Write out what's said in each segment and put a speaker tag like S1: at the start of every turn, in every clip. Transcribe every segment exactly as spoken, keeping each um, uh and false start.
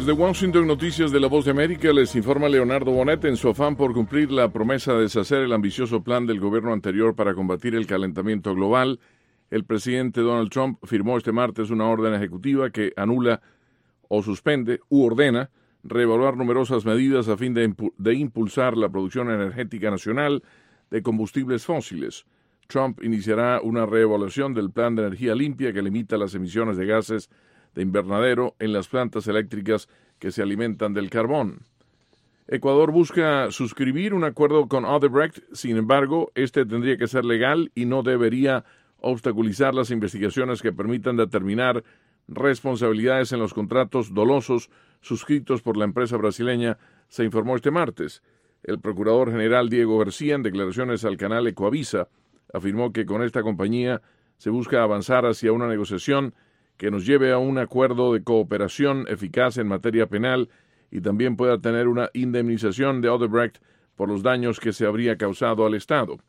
S1: Desde Washington, Noticias de la Voz de América, les informa Leonardo Bonet. En su afán por cumplir la promesa de deshacer el ambicioso plan del gobierno anterior para combatir el calentamiento global, el presidente Donald Trump firmó este martes una orden ejecutiva que anula o suspende u ordena reevaluar numerosas medidas a fin de, impu- de impulsar la producción energética nacional de combustibles fósiles. Trump iniciará una reevaluación del plan de energía limpia que limita las emisiones de gases de invernadero en las plantas eléctricas que se alimentan del carbón. Ecuador busca suscribir un acuerdo con Odebrecht, sin embargo, este tendría que ser legal y no debería obstaculizar las investigaciones que permitan determinar responsabilidades en los contratos dolosos suscritos por la empresa brasileña, se informó este martes. El procurador general Diego García, en declaraciones al canal Ecoavisa, afirmó que con esta compañía se busca avanzar hacia una negociación que nos lleve a un acuerdo de cooperación eficaz en materia penal y también pueda tener una indemnización de Odebrecht por los daños que se habría causado al Estado.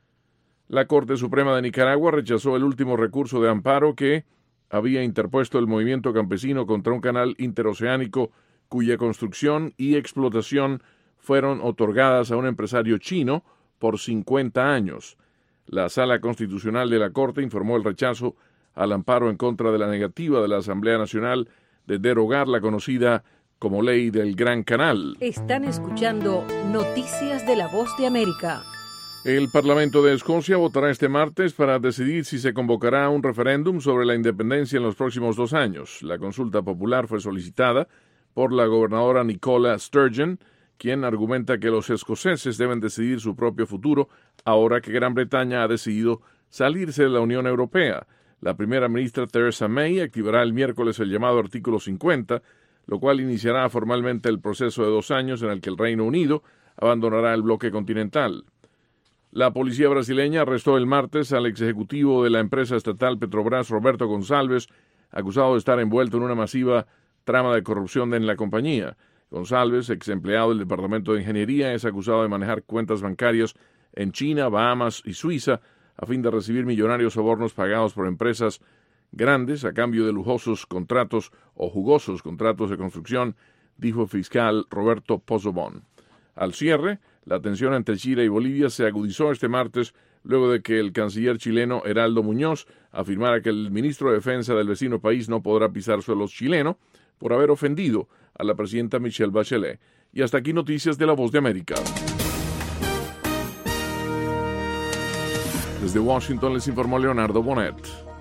S1: La Corte Suprema de Nicaragua rechazó el último recurso de amparo que había interpuesto el movimiento campesino contra un canal interoceánico cuya construcción y explotación fueron otorgadas a un empresario chino por cincuenta años. La Sala Constitucional de la Corte informó el rechazo al amparo en contra de la negativa de la Asamblea Nacional de derogar la conocida como Ley del Gran Canal.
S2: Están escuchando Noticias de la Voz de América.
S1: El Parlamento de Escocia votará este martes para decidir si se convocará un referéndum sobre la independencia en los próximos dos años. La consulta popular fue solicitada por la gobernadora Nicola Sturgeon, quien argumenta que los escoceses deben decidir su propio futuro ahora que Gran Bretaña ha decidido salirse de la Unión Europea. La primera ministra Theresa May activará el miércoles el llamado artículo cincuenta, lo cual iniciará formalmente el proceso de dos años en el que el Reino Unido abandonará el bloque continental. La policía brasileña arrestó el martes al ex ejecutivo de la empresa estatal Petrobras, Roberto Gonçalves, acusado de estar envuelto en una masiva trama de corrupción en la compañía. Gonçalves, ex empleado del Departamento de Ingeniería, es acusado de manejar cuentas bancarias en China, Bahamas y Suiza a fin de recibir millonarios sobornos pagados por empresas grandes a cambio de lujosos contratos o jugosos contratos de construcción, dijo el fiscal Roberto Pozzobon. Al cierre, la tensión entre Chile y Bolivia se agudizó este martes luego de que el canciller chileno Heraldo Muñoz afirmara que el ministro de Defensa del vecino país no podrá pisar suelo chileno por haber ofendido a la presidenta Michelle Bachelet. Y hasta aquí Noticias de la Voz de América. Desde Washington les informó Leonardo Bonet.